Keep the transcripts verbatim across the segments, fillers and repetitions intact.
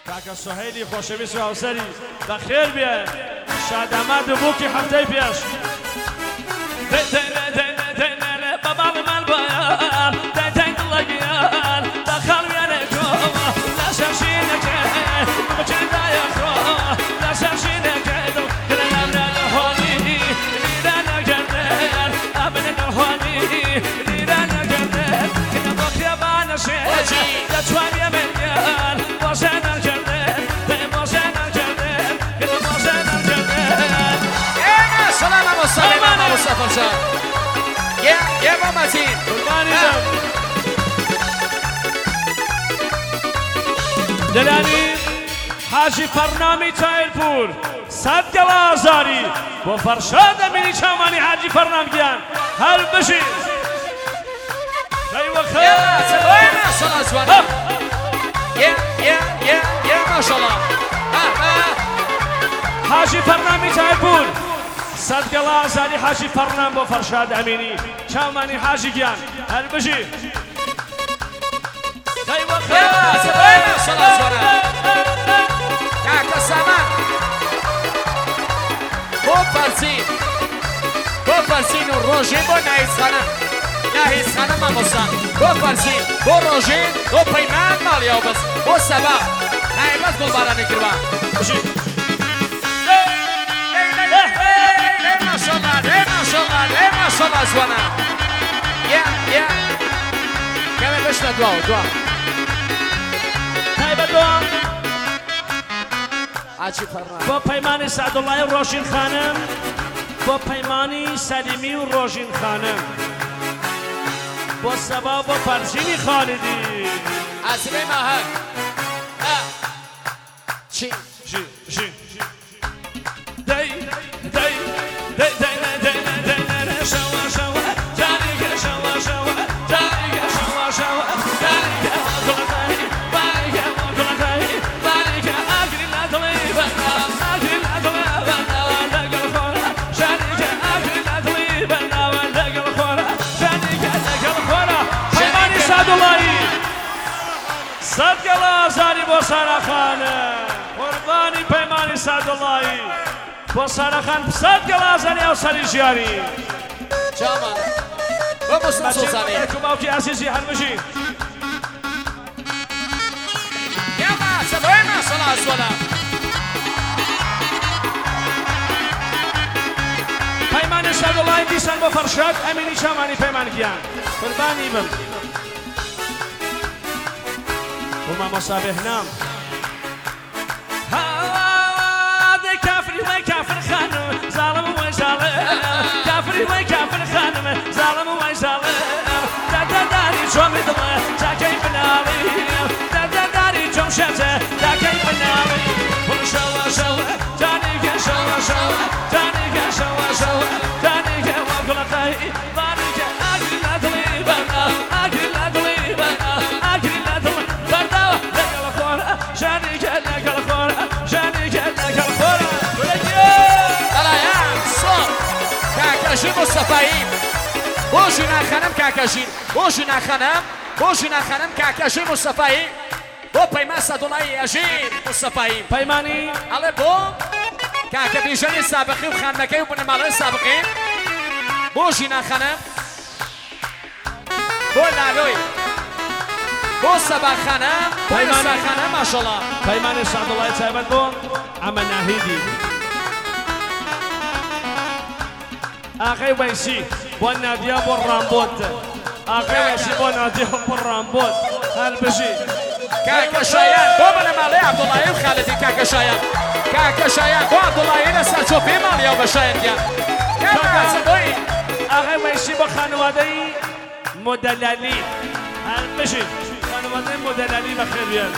کاکە سوهەیلی خۆشەویست و هاوسەری بەخێر بێ شادەمەند بووکی هەفتەی پێش بەباڵی مال بەیان دەیتەی دڵەگیان دەخەڵ وێنێکۆ لە شەرشینەکە بچێدایە خۆ لە شەرشینەکە دڵکرەیانە لە هۆنی لیرە نەگەردێن ئەبنە نەهۆنی لیرە نەگەردێن کە بۆ خێبانەشێ دەتوانیە منیان بۆشە نەگەردێن دەی بۆشە نەگەردێن کە بۆشە نەگەردێن ئێمە سەلامە مۆسەڵی مامە مۆسەفە جان یه مامەتین دلانی حاجی فەرنامی چایلپور سەد گەڵا ئازاری بۆ فەرشاد ئەمینی چامانی حاجی فەرنامگیان هەر بژی ئێمە سەڵا جوانە یه یه یه یه ماشەڵڵا حاجی فەرنامی چایلپور سەد گەڵا ئازاری حاجی فەرنام بۆ فەرشاد ئەمینی چامانی حاجی گیان هەر بژی سەڵا جوانە کاکە سامان بۆ فەرزین بۆ فەرزین و ڕۆژین بۆ ناهیزخانە ناهیزخانە مامۆستا بۆ فەرزین بۆ ڕۆژین بۆ پەیمان ماڵیاو بەس بۆ سەبا نایبەت گوڵبارانی کردوە ماشەڵڵا جوانە یە یە کەمێ بشنە دواوە دوا تایبەت دۆ حاجی فەرنام بۆ پەیمانی سەعدوڵڵای و ڕۆژین خانم بۆ پەیمانی سەلیمی و ڕۆژین خانم بۆ سەبا بۆ فەرزینی خالیدی ئاسرەی ماهەر چی ژی ژی دەی دەی دەی دەی دەی دەی دەی شەوە شەوە جاریگە شەوە شەوە جاریگە شەوە شەوە جاریگە گوڵەکەی باریگە گوڵەکەی باریگە ئاگری لە دڵی بەندا ئاگری لە دڵی بەنداوە لەگەڵ خۆرە جاریگە ئاگری لە دڵی بەنداوە لەگەڵ خۆرە جاریگە لەگەڵ خۆرە پەیمانی سەعدوڵڵایی سەد گەڵا ئازاری بۆ ساراخانە قوربانی پەیمانی سەعدوڵڵایی بۆ ساراخان سەد گەڵا ئازاری هاوسەری ژیانی جامان بۆ مۆستا سۆزانی بەچێ باوکی ئاسیزی هەرمژی ئێمە سەبەیمە سەڵا جوانە پەیمانی سەعدوڵڵایی دیسان بۆ فەرشاد ئەمینی چامانی پەیمانگیان قوربانی بم بۆ مامۆستا بێهنام هادەی کافری وای کافر خانم زاڵم وای زاڵم کافری وای کافر خانم زاڵم وای زاڵم دەدەداری چۆمی دڵە جاکەی بناڵی دەدەداری چۆم شەجە جاکەی بناڵی بڵ شەوە شەوە جانیگە شەوە شەوە جانیگە شەوە شەوە جانیگە وا گوڵەکەی باریگە ئاگری لە دڵی بەردا ئاگری لە دڵی بەردا ئاگری لە دڵی بەرداوە لەگەڵ خۆرە جانیگە لەگەڵ خۆرە جانیگە لەگەڵ خۆرە دەڵایان سۆڵ کاکەژین مۆستەفایی بۆ ژینا خانم کاکەژین بۆ ژینا خانم بۆ ژینا خانم کاکەژین مۆستەفایی بۆ پەیمان سەعدوڵڵایی ئەژین مۆستەفایی پەیمانی ئەڵێ بۆ کاکە بیژەنی سابقی و خانمەکەی و بنەماڵەی سابقی بۆ ژینا خانم بۆ لالۆی بۆ سەبا خانم بۆ ئێستا خانم ماشەڵڵا پەیمانی سەعدوڵڵایی تایبەت بۆ ئەمە ناهیدی ئاغای وەیسی بۆ نادیا بۆ ڕامبۆت ئاغای وەیسی بۆ نادیا بۆ ڕامبۆت هەر بژی کاکە شایان بۆ بنەماڵەی عەبدوڵڵایی و خالدی کاکە شایان کاکە شایان بۆ عەبدوڵڵایی لە سەرچۆپی ماڵیاو بە شایەنگیان کاکە بۆی ئاغای وەیسی بۆ خانوادەی مۆدەلالی هەر بژی خانوادەی مۆدەلالی بەخێریان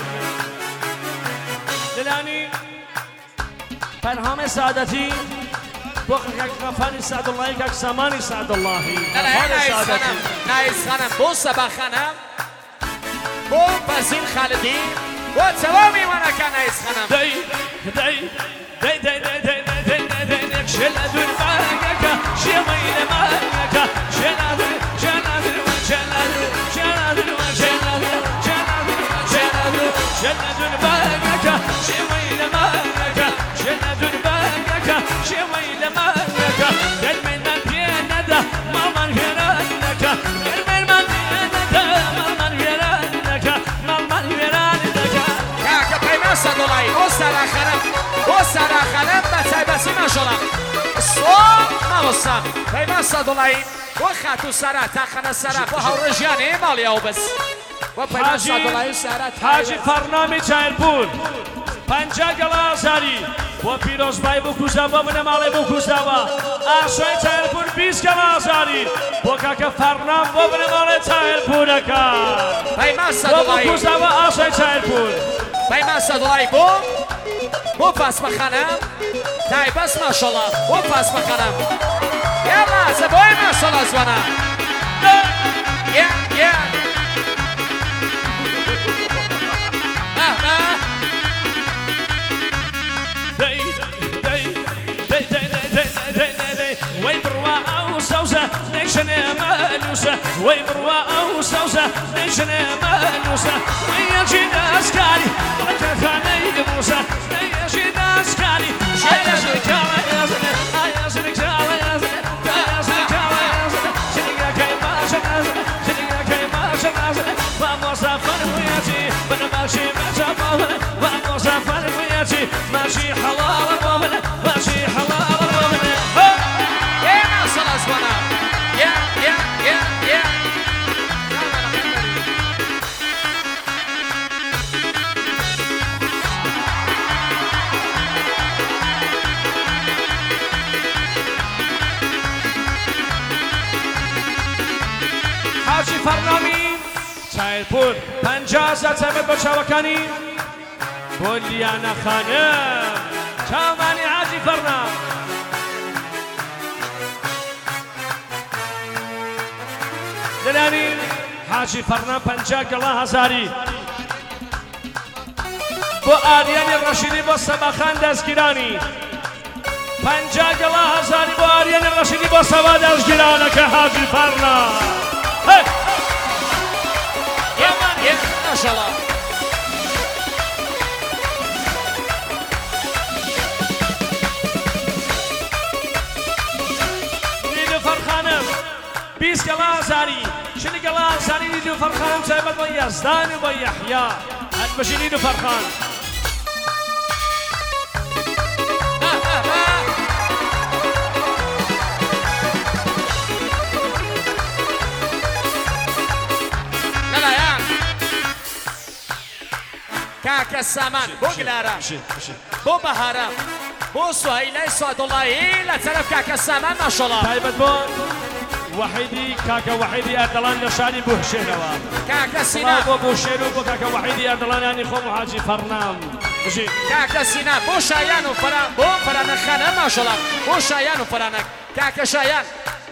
دلانی پەرهامی سعادەتی بۆ کاکەفانی سەعدوڵڵایی کاک سامانی سەعدوڵڵاهی نایزخانم بۆ سەبا خانم بۆ فەرزین خالدی بۆ تەواوی وانەکە نایزخانم دەی دەی دەی دەی دەی دەی دەی دەی دەی دەی شێلە دووربارەکە شێوەی لەمانەکە شێلە دوور شێلە دوور شێلە دوور شێلە دوور شێلە دوور شێلە دوور شێلە دوور شنة الباقة شوي لمانك شنة الباقة شوي لمانك قلبي ما بينده ما من غيرانك قلبي ما بينده ما من غيرانك ما من غيرانك كاكا بيما صدولاي وسارا خرم وسارا خرم بتايبسي ما شلام صوم ما وصام بيما صدولاي وخاتو سارا تاخنا سارا وهورجاني مالي او بس وبيما صدولاي سارا حاجی فرنامی چایرپور پنجا گلازاری و پیروز بای بکوزاوا و نمالی بکوزاوا آشای چایرپور بیست گلازاری و کاکا فرنام و نمالی چایرپورکا بيما و صدولاي بکوزاوا آشای چایرپور بيما صدولاي بو بو پاس بخانم تايبس ما شاء الله بو پاس بخانم يلا زبوي ما شاء الله زوانا يا يا ويبروا أو سوسة نيشن مانوسة ويبروا أو سوسة نيشن مانوسة ويجي ناسكاري وكخاني موسى ويجي ناسكاري شايزك على يازن يازنك على يازن يازنك على يازن شنيا كيما شنازن شنيا كيما شنازن vamos a فرميتي بنا ماشي مجابون vamos a فرميتي ماشي حلال المؤمن ماشي حلال المؤمن يا يا يا يا حاجی فرنامی چایرپور پنجاه زمین با چاوکانی بولیانا خانم چاوانی حاجی فرنام دلانی حاجی فرنام پنجاه گلا هزاری با آریان رشیدی با سباخان دستگیرانی پنجاه گلا هزاری با آریان رشیدی با سبا دستگیرانه که حاجی فرنام يا ما شاء الله نیلو فرخانم بیست گلا زاری شنی گلا زاری نیلو فرخانم سایبت با یزدان و با یحیا البشی نیلو فرخان كاكا السامان بو قلارة بو بهارة بو سهيلة سعد الله لا تعرف كاكا السامان ما شاء الله تايبت بون وحيدي كاكا وحيدي أردلان نشاني بو هشينوا كاكا سينا بو بو هشينو بو كاكا وحيدي أردلان يعني خو حاجي فرنام بجي كاكا سينا بو شايان وفرا بو فرانك خانة ما شاء الله بو شايان وفرانك كاكا شايان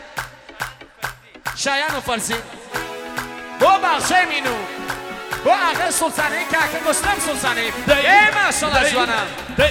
شايان وفرسي بو باغشي مينو بو آقا سلطانی کاکا مسلم سلطانی ای ما شاء الله جوانا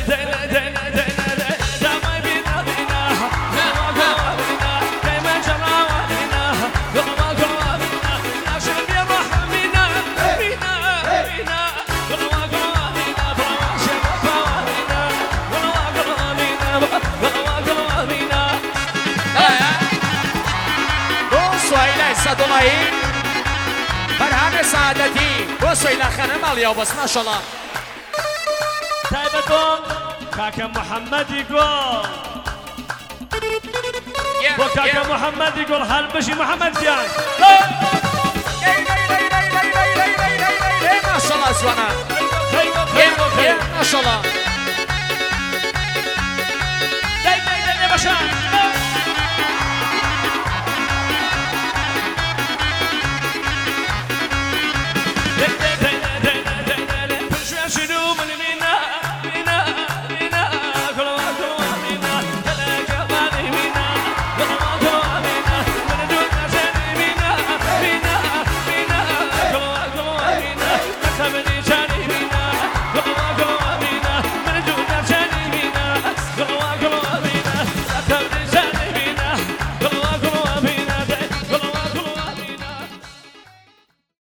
بو سوهیل صدولائی فرهان سعادتی بو سویلا خانم آلیا بس ما شاء الله تايبت بون كاكا محمد يقول بو كاكا محمد يقول هل بشي محمد جان